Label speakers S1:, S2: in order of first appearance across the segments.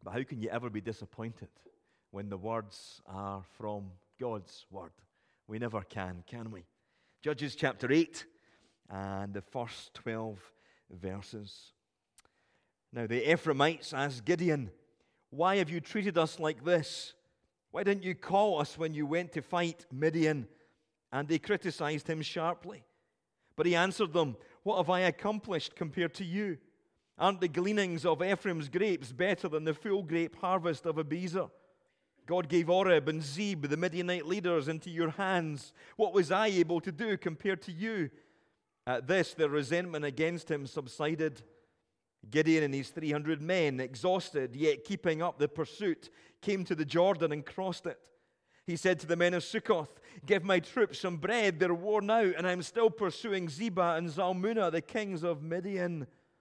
S1: But how can you ever be disappointed when the words are from God's word? We never can we? Judges chapter 8 and the first 12 verses. Now the Ephraimites asked Gideon, "Why have you treated us like this? Why didn't you call us when you went to fight Midian?" And they criticized him sharply. But he answered them, "What have I accomplished compared to you? Aren't the gleanings of Ephraim's grapes better than the full grape harvest of Abiezer? God gave Oreb and Zeb, the Midianite leaders, into your hands. What was I able to do compared to you?" At this, their resentment against him subsided. Gideon and his 300 men, exhausted yet keeping up the pursuit, came to the Jordan and crossed it. He said to the men of Succoth, "Give my troops some bread. They're worn out, and I'm still pursuing Zebah and Zalmunna, the kings of Midian."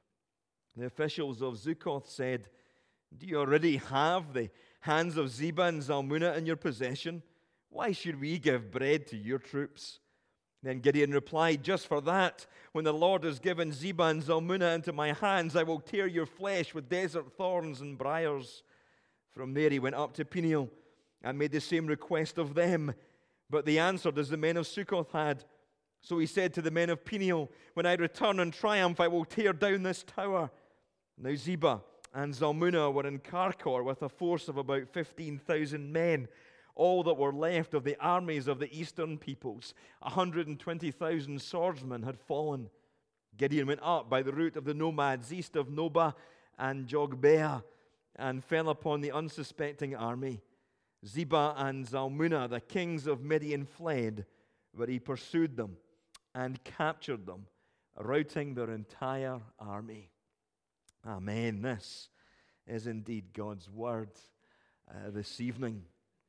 S1: The officials of Succoth said, "Do you already have the hands of Zebah and Zalmunna in your possession? Why should we give bread to your troops?" Then Gideon replied, "Just for that, when the Lord has given Zebah and Zalmunna into my hands, I will tear your flesh with desert thorns and briars." From there he went up to Peniel and made the same request of them. But they answered as the men of Succoth had. So he said to the men of Peniel, "When I return in triumph, I will tear down this tower." Now Zebah and Zalmunna were in Karkor with a force of about 15,000 men, all that were left of the armies of the eastern peoples. 120,000 swordsmen had fallen. Gideon went up by the route of the nomads east of Nobah and Jogbeah and fell upon the unsuspecting army. Zebah and Zalmunna, the kings of Midian, fled, but he pursued them and captured them, routing their entire army. Amen. This is indeed God's word this evening.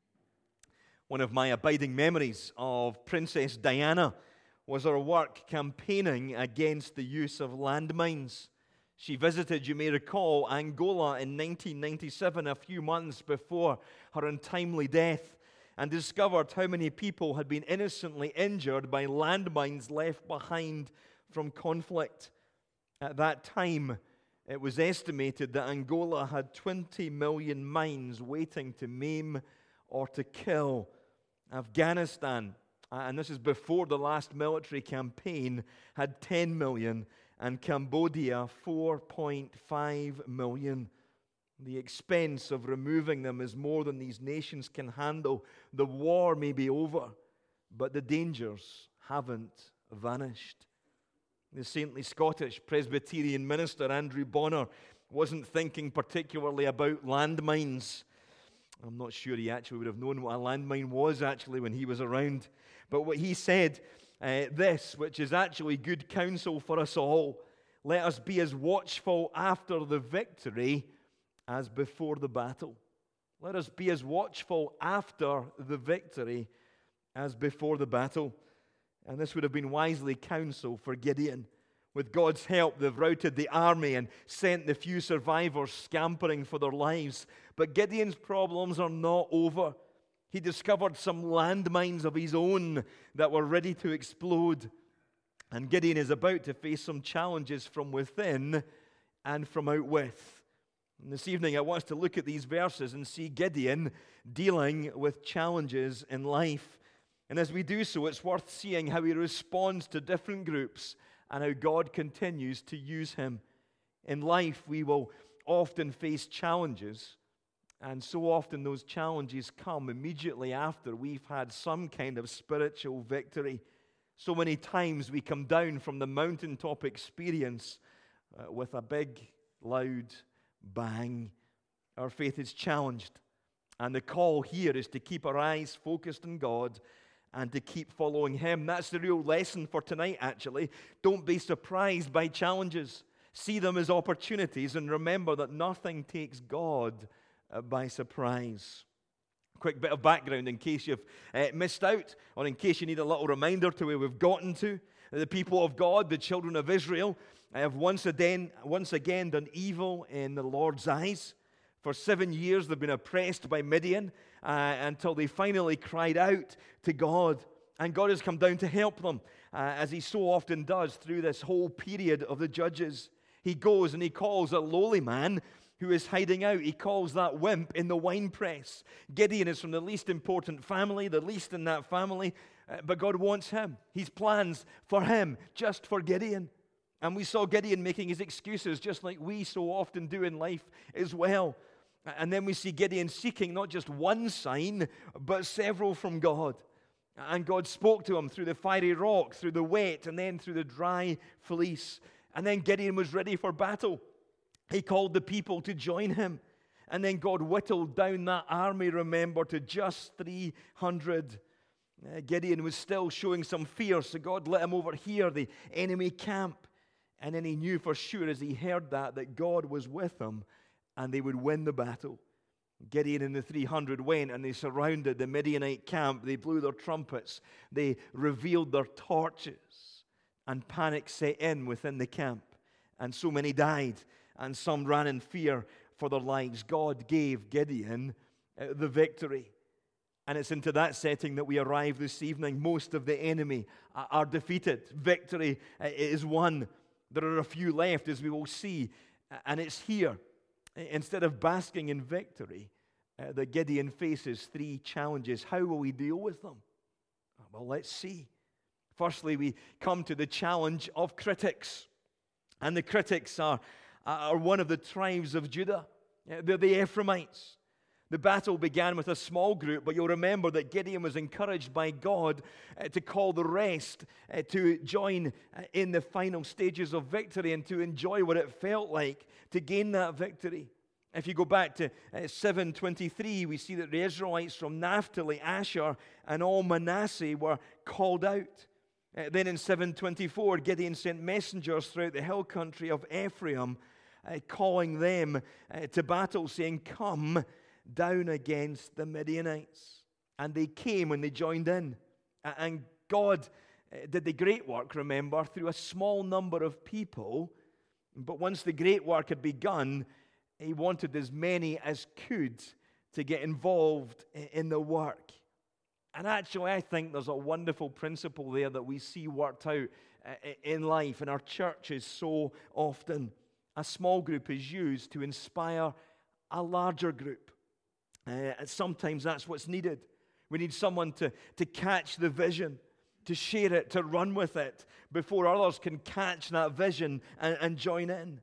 S1: One of my abiding memories of Princess Diana was her work campaigning against the use of landmines. She visited, you may recall, Angola in 1997, a few months before her untimely death, and discovered how many people had been innocently injured by landmines left behind from conflict. At that time, it was estimated that Angola had 20 million mines waiting to maim or to kill. Afghanistan, and this is before the last military campaign, had 10 million, and Cambodia 4.5 million. The expense of removing them is more than these nations can handle. The war may be over, but the dangers haven't vanished. The saintly Scottish Presbyterian minister Andrew Bonner wasn't thinking particularly about landmines. I'm not sure he actually would have known what a landmine was actually when he was around. But what he said, this, which is actually good counsel for us all: let us be as watchful after the victory as before the battle. Let us be as watchful after the victory as before the battle. And this would have been wisely counsel for Gideon. With God's help, they've routed the army and sent the few survivors scampering for their lives. But Gideon's problems are not over. He discovered some landmines of his own that were ready to explode. And Gideon is about to face some challenges from within and from out with. And this evening, I want us to look at these verses and see Gideon dealing with challenges in life. And as we do so, it's worth seeing how he responds to different groups and how God continues to use him. In life, we will often face challenges, and so often those challenges come immediately after we've had some kind of spiritual victory. So many times we come down from the mountaintop experience with a big, loud bang. Our faith is challenged, and the call here is to keep our eyes focused on God and to keep following Him. That's the real lesson for tonight, actually. Don't be surprised by challenges. See them as opportunities, and remember that nothing takes God by surprise. Quick bit of background in case you've missed out, or in case you need a little reminder to where we've gotten to. The people of God, the children of Israel, have once again done evil in the Lord's eyes. For 7 years they've been oppressed by Midian until they finally cried out to God. And God has come down to help them, as He so often does through this whole period of the Judges. He goes and He calls a lowly man who is hiding out. He calls that wimp in the winepress. Gideon is from the least important family, the least in that family, but God wants him. He's plans for him, just for Gideon. And we saw Gideon making his excuses, just like we so often do in life as well. And then we see Gideon seeking not just one sign, but several from God. And God spoke to him through the fiery rock, through the wet, and then through the dry fleece. And then Gideon was ready for battle. He called the people to join him. And then God whittled down that army, remember, to just 300. Gideon was still showing some fear, so God let him overhear the enemy camp. And then he knew for sure as he heard that God was with him and they would win the battle. Gideon and the 300 went and they surrounded the Midianite camp. They blew their trumpets. They revealed their torches. And panic set in within the camp. And so many died. And some ran in fear for their lives. God gave Gideon the victory. And it's into that setting that we arrive this evening. Most of the enemy are defeated. Victory is won. There are a few left, as we will see. And it's here, instead of basking in victory, that Gideon faces three challenges. How will we deal with them? Well, let's see. Firstly, we come to the challenge of critics. And the critics are one of the tribes of Judah. They're the Ephraimites. The battle began with a small group, but you'll remember that Gideon was encouraged by God to call the rest to join in the final stages of victory and to enjoy what it felt like to gain that victory. If you go back to 7:23, we see that the Israelites from Naphtali, Asher, and all Manasseh were called out. Then in 7:24, Gideon sent messengers throughout the hill country of Ephraim, calling them to battle, saying, "Come down against the Midianites." And they came and they joined in. And God did the great work, remember, through a small number of people. But once the great work had begun, he wanted as many as could to get involved in the work. And actually, I think there's a wonderful principle there that we see worked out in life, in our churches so often. A small group is used to inspire a larger group. Sometimes that's what's needed. We need someone to catch the vision, to share it, to run with it, before others can catch that vision and join in.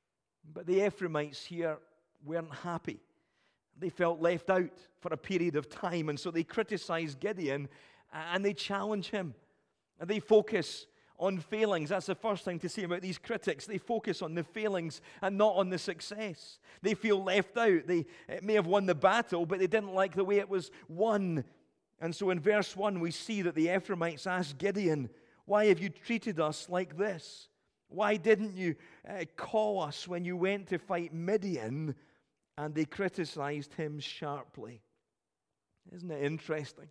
S1: But the Ephraimites here weren't happy. They felt left out for a period of time, and so they criticize Gideon and they challenge him. And they focus on failings. That's the first thing to say about these critics. They focus on the failings and not on the success. They feel left out. They may have won the battle, but they didn't like the way it was won. And so in verse 1, we see that the Ephraimites asked Gideon, "Why have you treated us like this? Why didn't you call us when you went to fight Midian?" And they criticized him sharply. Isn't it interesting?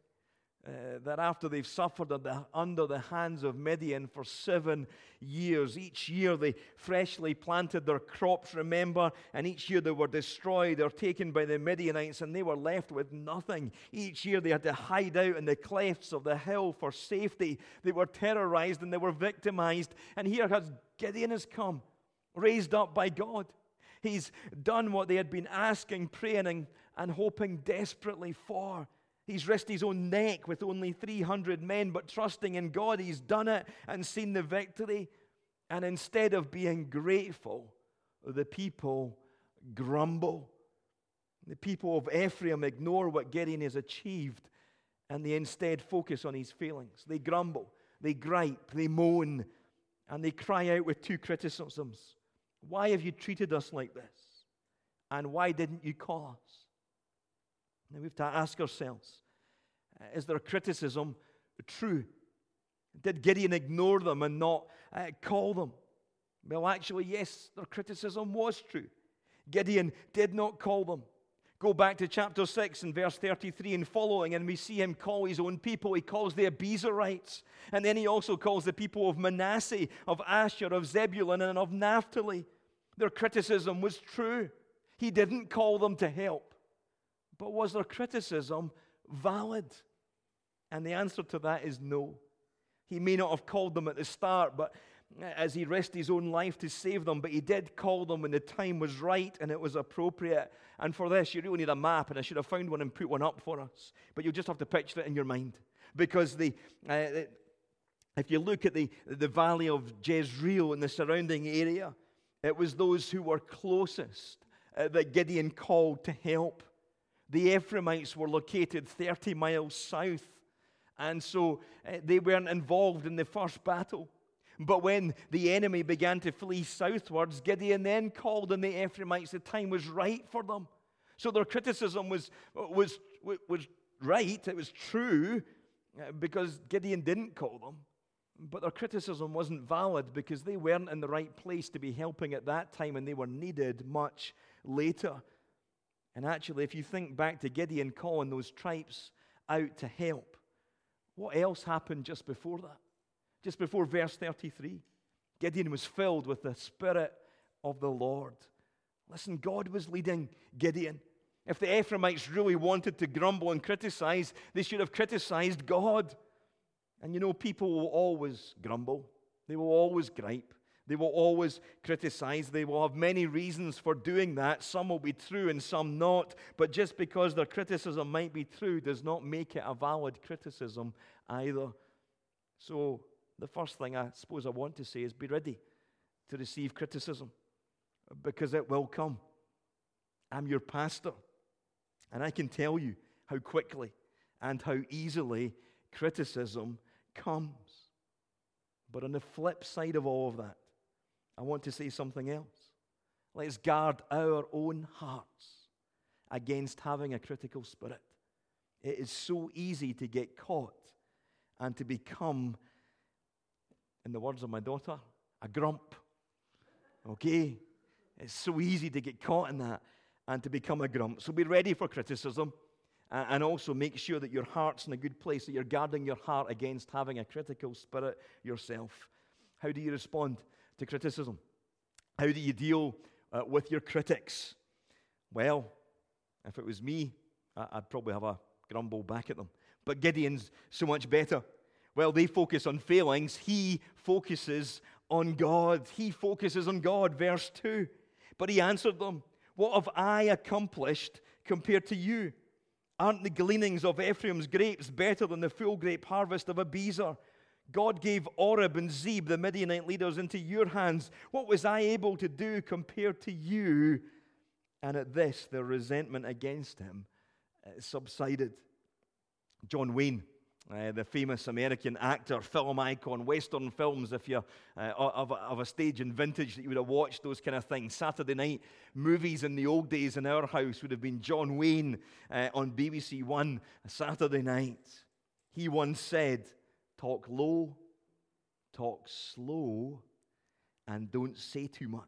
S1: That after they've suffered under the hands of Midian for 7 years, each year they freshly planted their crops, remember, and each year they were destroyed or taken by the Midianites, and they were left with nothing. Each year they had to hide out in the clefts of the hill for safety. They were terrorized and they were victimized. And here Gideon has come, raised up by God. He's done what they had been asking, praying, and hoping desperately for. He's risked his own neck with only 300 men, but trusting in God, he's done it and seen the victory. And instead of being grateful, the people grumble. The people of Ephraim ignore what Gideon has achieved, and they instead focus on his failings. They grumble, they gripe, they moan, and they cry out with two criticisms. "Why have you treated us like this? And why didn't you call us?" Now we have to ask ourselves, is their criticism true? Did Gideon ignore them and not call them? Well, actually, yes, their criticism was true. Gideon did not call them. Go back to chapter 6 and verse 33 and following, and we see him call his own people. He calls the Abiezrites, and then he also calls the people of Manasseh, of Asher, of Zebulun, and of Naphtali. Their criticism was true. He didn't call them to help. But was their criticism valid? And the answer to that is no. He may not have called them at the start, but as he risked his own life to save them, but he did call them when the time was right and it was appropriate. And for this, you really need a map, and I should have found one and put one up for us. But you'll just have to picture it in your mind. Because if you look at the valley of Jezreel and the surrounding area, it was those who were closest that Gideon called to help. The Ephraimites were located 30 miles south, and so they weren't involved in the first battle. But when the enemy began to flee southwards, Gideon then called on the Ephraimites. The time was right for them. So their criticism was right. It was true because Gideon didn't call them. But their criticism wasn't valid because they weren't in the right place to be helping at that time, and they were needed much later. And actually, if you think back to Gideon calling those tribes out to help, what else happened just before that? Just before verse 33. Gideon was filled with the Spirit of the Lord. Listen, God was leading Gideon. If the Ephraimites really wanted to grumble and criticize, they should have criticized God. And you know, people will always grumble. They will always gripe. They will always criticize. They will have many reasons for doing that. Some will be true and some not. But just because their criticism might be true does not make it a valid criticism either. So the first thing I suppose I want to say is be ready to receive criticism, because it will come. I'm your pastor, and I can tell you how quickly and how easily criticism comes. But on the flip side of all of that, I want to say something else. Let's guard our own hearts against having a critical spirit. It is so easy to get caught and to become, in the words of my daughter, a grump. Okay? It's so easy to get caught in that and to become a grump. So be ready for criticism, and also make sure that your heart's in a good place, that you're guarding your heart against having a critical spirit yourself. How do you respond to criticism? How do you deal with your critics? Well, if it was me, I'd probably have a grumble back at them. But Gideon's so much better. Well, they focus on failings. He focuses on God. He focuses on God, verse 2. But he answered them, "What have I accomplished compared to you? Aren't the gleanings of Ephraim's grapes better than the full grape harvest of Abiezer? God gave Oreb and Zeb, the Midianite leaders, into your hands. What was I able to do compared to you?" And at this, their resentment against him subsided. John Wayne, the famous American actor, film icon, Western films, if you're of a stage and vintage that you would have watched those kind of things. Saturday night movies in the old days in our house would have been John Wayne on BBC One Saturday night. He once said, "Talk low, talk slow, and don't say too much."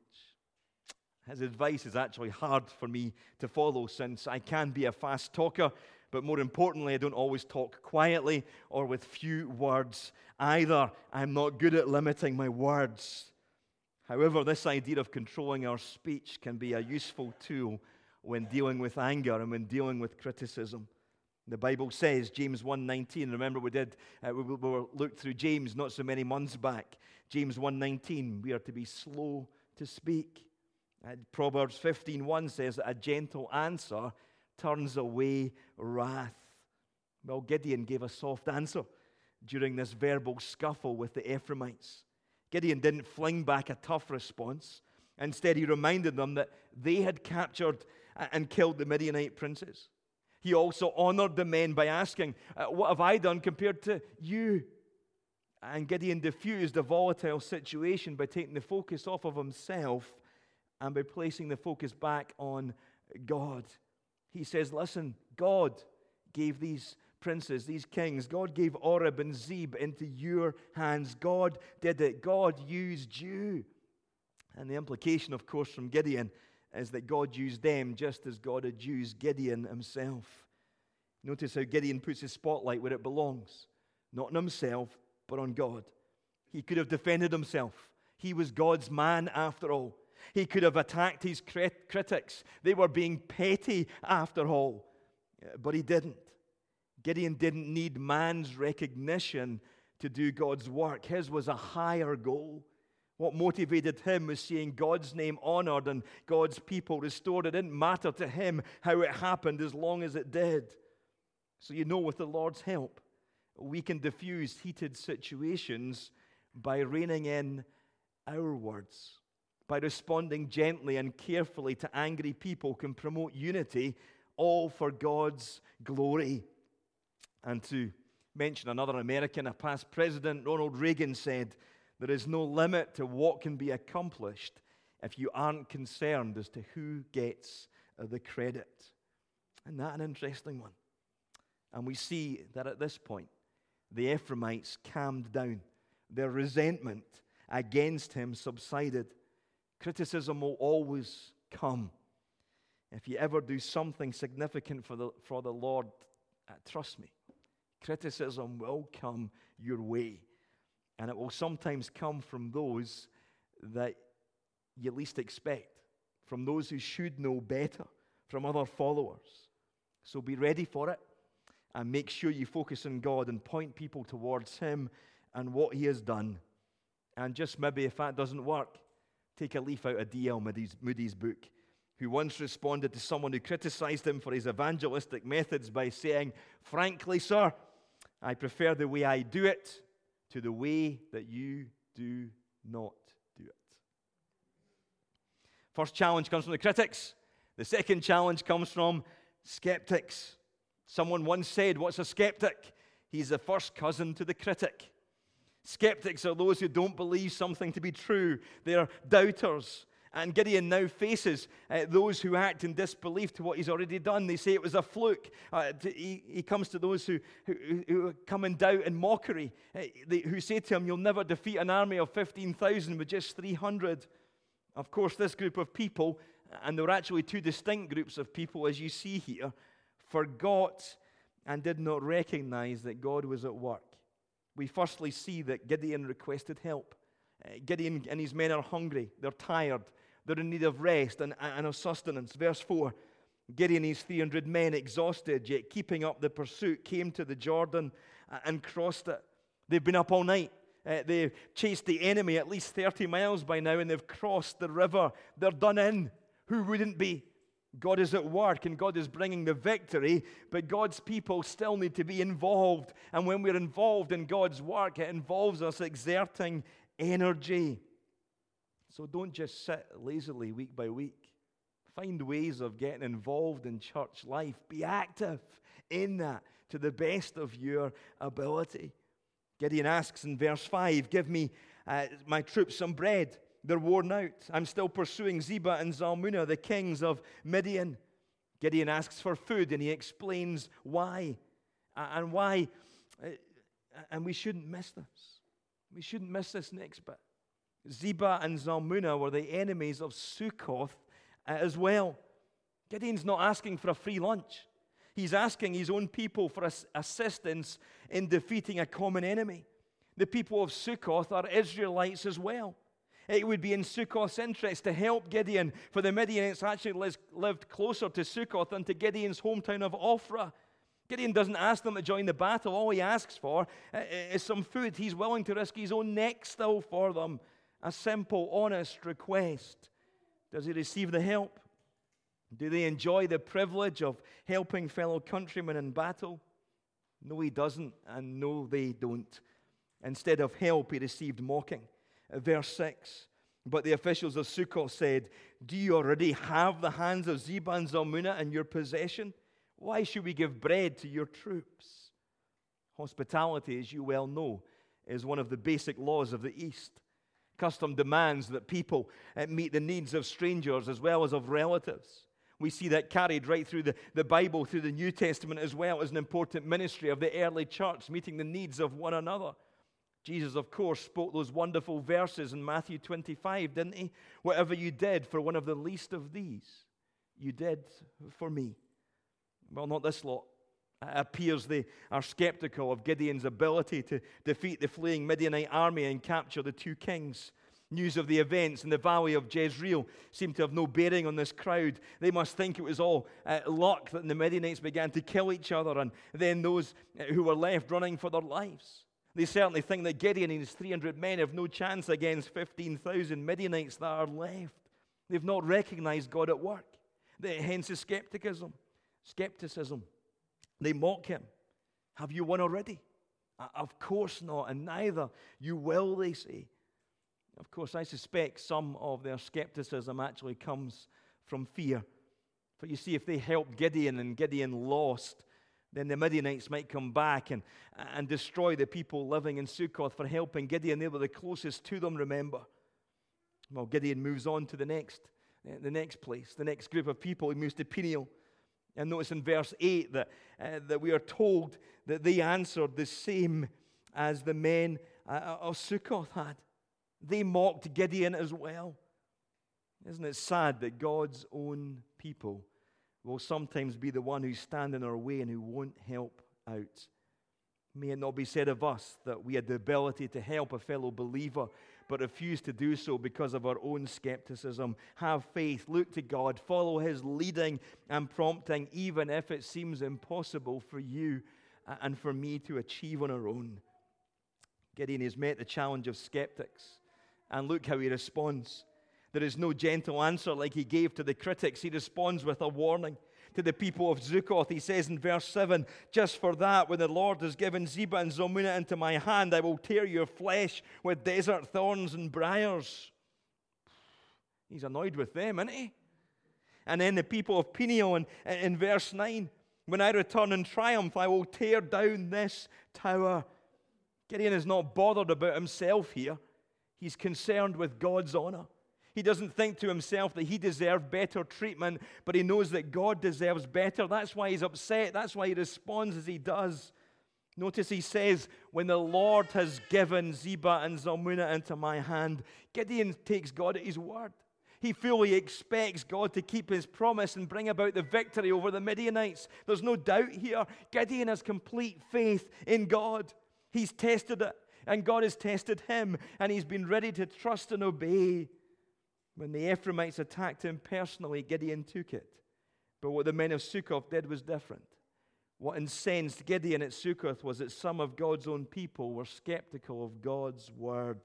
S1: His advice is actually hard for me to follow, since I can be a fast talker, but more importantly, I don't always talk quietly or with few words either. I'm not good at limiting my words. However, this idea of controlling our speech can be a useful tool when dealing with anger and when dealing with criticism. The Bible says, James 1:19, remember we looked through James not so many months back. James 1:19, we are to be slow to speak. Proverbs 15:1 says that a gentle answer turns away wrath. Well, Gideon gave a soft answer during this verbal scuffle with the Ephraimites. Gideon didn't fling back a tough response. Instead, he reminded them that they had captured and killed the Midianite princes. He also honored the men by asking, "What have I done compared to you?" And Gideon diffused a volatile situation by taking the focus off of himself and by placing the focus back on God. He says, listen, God gave these princes, these kings, God gave Oreb and Zeb into your hands. God did it. God used you. And the implication, of course, from Gideon is that God used them just as God had used Gideon himself. Notice how Gideon puts his spotlight where it belongs. Not on himself, but on God. He could have defended himself. He was God's man after all. He could have attacked his critics. They were being petty after all. But he didn't. Gideon didn't need man's recognition to do God's work. His was a higher goal. What motivated him was seeing God's name honored and God's people restored. It didn't matter to him how it happened as long as it did. So with the Lord's help, we can diffuse heated situations by reining in our words. By responding gently and carefully to angry people can promote unity, all for God's glory. And to mention another American, a past president, Ronald Reagan, said, "There is no limit to what can be accomplished if you aren't concerned as to who gets the credit." Isn't that an interesting one? And we see that at this point, the Ephraimites calmed down. Their resentment against him subsided. Criticism will always come. If you ever do something significant for the Lord, trust me, criticism will come your way. And it will sometimes come from those that you least expect, from those who should know better, from other followers. So be ready for it, and make sure you focus on God and point people towards Him and what He has done. And just maybe if that doesn't work, take a leaf out of D.L. Moody's book, who once responded to someone who criticized him for his evangelistic methods by saying, "Frankly, sir, I prefer the way I do it to the way that you do not do it." First challenge comes from the critics. The second challenge comes from skeptics. Someone once said, "What's a skeptic? He's the first cousin to the critic." Skeptics are those who don't believe something to be true. They are doubters. And Gideon now faces those who act in disbelief to what he's already done. They say it was a fluke. He comes to those who come in doubt and mockery, who say to him, "You'll never defeat an army of 15,000 with just 300. Of course, this group of people, and there were actually two distinct groups of people, as you see here, forgot and did not recognize that God was at work. We firstly see that Gideon requested help. Gideon and his men are hungry, they're tired, they're in need of rest and of sustenance. Verse 4, Gideon and his 300 men, exhausted, yet keeping up the pursuit, came to the Jordan and crossed it. They've been up all night. They've chased the enemy at least 30 miles by now, and they've crossed the river. They're done in. Who wouldn't be? God is at work, and God is bringing the victory, but God's people still need to be involved. And when we're involved in God's work, it involves us exerting energy. So don't just sit lazily week by week. Find ways of getting involved in church life. Be active in that to the best of your ability. Gideon asks in verse 5, "Give me, my troops, some bread. They're worn out. I'm still pursuing Zebah and Zalmunna, the kings of Midian." Gideon asks for food, and he explains why. And why. And we shouldn't miss this. We shouldn't miss this next bit. Zebah and Zalmunna were the enemies of Sukkoth as well. Gideon's not asking for a free lunch. He's asking his own people for assistance in defeating a common enemy. The people of Sukkoth are Israelites as well. It would be in Sukkoth's interest to help Gideon, for the Midianites actually lived closer to Sukkoth than to Gideon's hometown of Ophrah. Gideon doesn't ask them to join the battle. All he asks for is some food. He's willing to risk his own neck still for them. A simple, honest request. Does he receive the help? Do they enjoy the privilege of helping fellow countrymen in battle? No, he doesn't, and no, they don't. Instead of help, he received mocking. Verse 6, "But the officials of Sukkoth said, 'Do you already have the hands of Zebah and Zalmunna in your possession? Why should we give bread to your troops?'" Hospitality, as you well know, is one of the basic laws of the East. Custom demands that people meet the needs of strangers as well as of relatives. We see that carried right through the Bible, through the New Testament as well, as an important ministry of the early church, meeting the needs of one another. Jesus, of course, spoke those wonderful verses in Matthew 25, didn't he? "Whatever you did for one of the least of these, you did for me." Well, not this lot. It appears they are skeptical of Gideon's ability to defeat the fleeing Midianite army and capture the two kings. News of the events in the valley of Jezreel seemed to have no bearing on this crowd. They must think it was all luck that the Midianites began to kill each other, and then those who were left running for their lives. They certainly think that Gideon and his 300 men have no chance against 15,000 Midianites that are left. They've not recognized God at work. Hence the skepticism. They mock him. Have you won already? Of course not, and neither you will, they say. Of course, I suspect some of their skepticism actually comes from fear. For you see, if they helped Gideon and Gideon lost, then the Midianites might come back and destroy the people living in Sukkoth for helping Gideon. They were the closest to them, remember. Well, Gideon moves on to the next place, the next group of people. He moves to Peniel. And notice in verse 8 that we are told that they answered the same as the men of Sukkoth had. They mocked Gideon as well. Isn't it sad that God's own people will sometimes be the one who stand in our way and who won't help out? May it not be said of us that we had the ability to help a fellow believer but refuse to do so because of our own skepticism. Have faith, look to God, follow His leading and prompting, even if it seems impossible for you and for me to achieve on our own. Gideon has met the challenge of skeptics, and look how he responds. There is no gentle answer like he gave to the critics. He responds with a warning to the people of Sukkoth. He says in verse 7, just for that, when the Lord has given Zebah and Zalmunna into my hand, I will tear your flesh with desert thorns and briars. He's annoyed with them, isn't he? And then the people of Peniel in verse 9, when I return in triumph, I will tear down this tower. Gideon is not bothered about himself here. He's concerned with God's honor. He doesn't think to himself that he deserved better treatment, but he knows that God deserves better. That's why he's upset. That's why he responds as he does. Notice he says, when the Lord has given Zebah and Zalmunna into my hand, Gideon takes God at his word. He fully expects God to keep his promise and bring about the victory over the Midianites. There's no doubt here. Gideon has complete faith in God. He's tested it, and God has tested him, and he's been ready to trust and obey. When the Ephraimites attacked him personally, Gideon took it. But what the men of Sukkoth did was different. What incensed Gideon at Sukkoth was that some of God's own people were skeptical of God's word.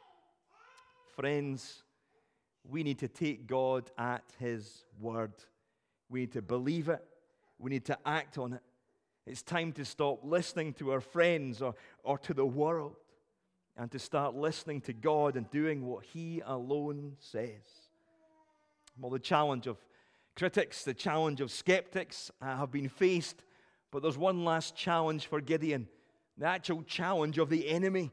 S1: Friends, we need to take God at His word. We need to believe it. We need to act on it. It's time to stop listening to our friends or to the world, and to start listening to God and doing what He alone says. Well, the challenge of critics, the challenge of skeptics have been faced, but there's one last challenge for Gideon, the actual challenge of the enemy.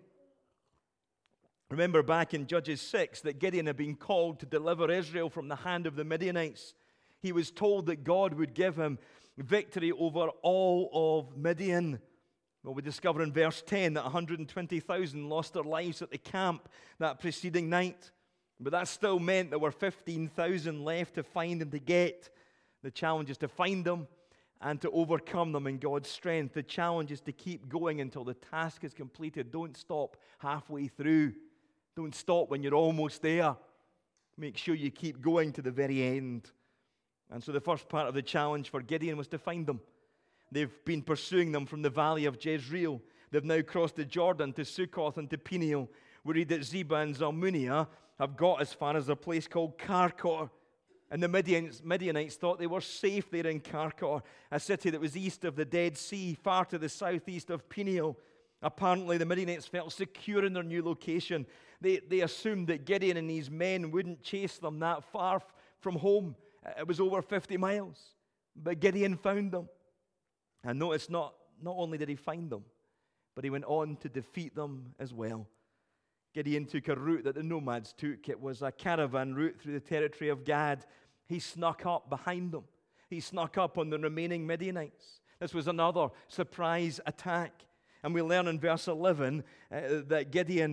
S1: Remember back in Judges 6 that Gideon had been called to deliver Israel from the hand of the Midianites. He was told that God would give him victory over all of Midian. Well, we discover in verse 10 that 120,000 lost their lives at the camp that preceding night. But that still meant there were 15,000 left to find and to get. The challenge is to find them and to overcome them in God's strength. The challenge is to keep going until the task is completed. Don't stop halfway through. Don't stop when you're almost there. Make sure you keep going to the very end. And so the first part of the challenge for Gideon was to find them. They've been pursuing them from the valley of Jezreel. They've now crossed the Jordan to Sukkoth and to Peniel. We read that Zebah and Zalmunna have got as far as a place called Karkor. And the Midianites thought they were safe there in Karkor, a city that was east of the Dead Sea, far to the southeast of Peniel. Apparently, the Midianites felt secure in their new location. They assumed that Gideon and his men wouldn't chase them that far from home. It was over 50 miles. But Gideon found them. And notice not only did he find them, but he went on to defeat them as well. Gideon took a route that the nomads took. It was a caravan route through the territory of Gad. He snuck up behind them. He snuck up on the remaining Midianites. This was another surprise attack. And we learn in verse 11 that Gideon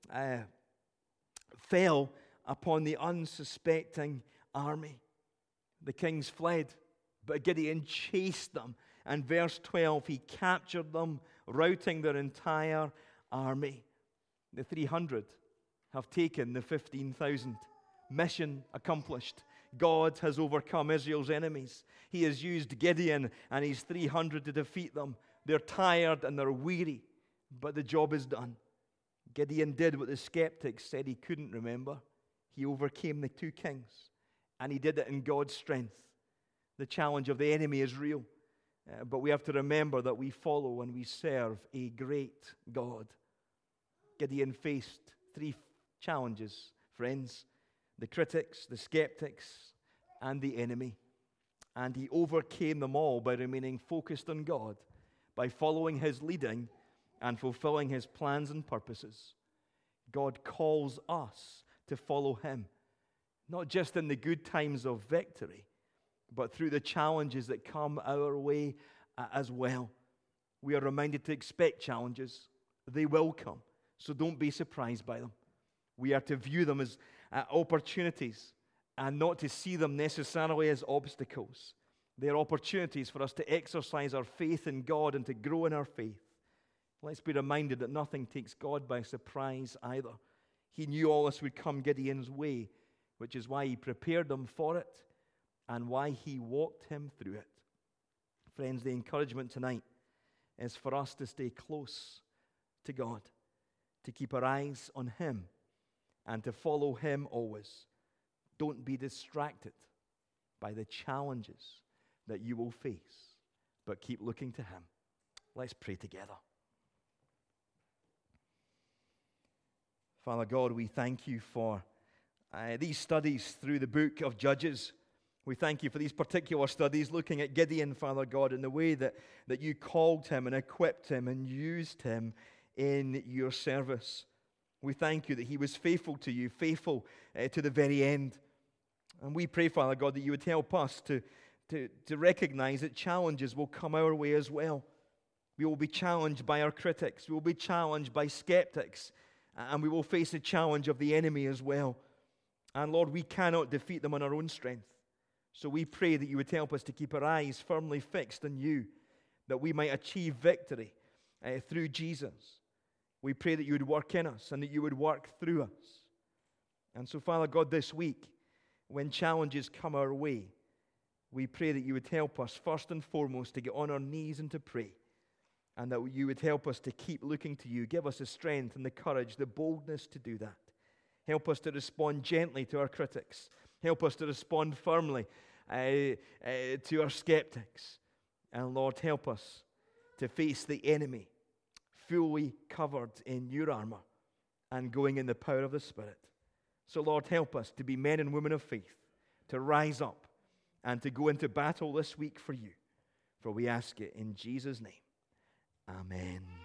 S1: fell upon the unsuspecting army. The kings fled, but Gideon chased them. And verse 12, he captured them, routing their entire army. The 300 have taken the 15,000. Mission accomplished. God has overcome Israel's enemies. He has used Gideon and his 300 to defeat them. They're tired and they're weary, but the job is done. Gideon did what the skeptics said he couldn't remember. He overcame the two kings, and he did it in God's strength. The challenge of the enemy is real, but we have to remember that we follow and we serve a great God. Gideon faced three challenges, friends: the critics, the skeptics, and the enemy. And he overcame them all by remaining focused on God, by following his leading and fulfilling his plans and purposes. God calls us to follow him, not just in the good times of victory, but through the challenges that come our way as well. We are reminded to expect challenges. They will come, so don't be surprised by them. We are to view them as opportunities and not to see them necessarily as obstacles. They are opportunities for us to exercise our faith in God and to grow in our faith. Let's be reminded that nothing takes God by surprise either. He knew all this would come Gideon's way, which is why he prepared them for it and why he walked him through it. Friends, the encouragement tonight is for us to stay close to God, to keep our eyes on him, and to follow him always. Don't be distracted by the challenges that you will face, but keep looking to him. Let's pray together. Father God, we thank you for these studies through the book of Judges. We thank you for these particular studies looking at Gideon, Father God, and the way that you called him and equipped him and used him in your service. We thank you that he was faithful to you, faithful to the very end. And we pray, Father God, that you would help us to recognize that challenges will come our way as well. We will be challenged by our critics. We will be challenged by skeptics. And we will face the challenge of the enemy as well. And Lord, we cannot defeat them on our own strength. So we pray that you would help us to keep our eyes firmly fixed on you, that we might achieve victory through Jesus. We pray that you would work in us and that you would work through us. And so, Father God, this week, when challenges come our way, we pray that you would help us first and foremost to get on our knees and to pray, and that you would help us to keep looking to you. Give us the strength and the courage, the boldness to do that. Help us to respond gently to our critics. Help us to respond firmly to our skeptics. And Lord, help us to face the enemy fully covered in your armor and going in the power of the Spirit. So Lord, help us to be men and women of faith, to rise up and to go into battle this week for you. For we ask it in Jesus' name. Amen.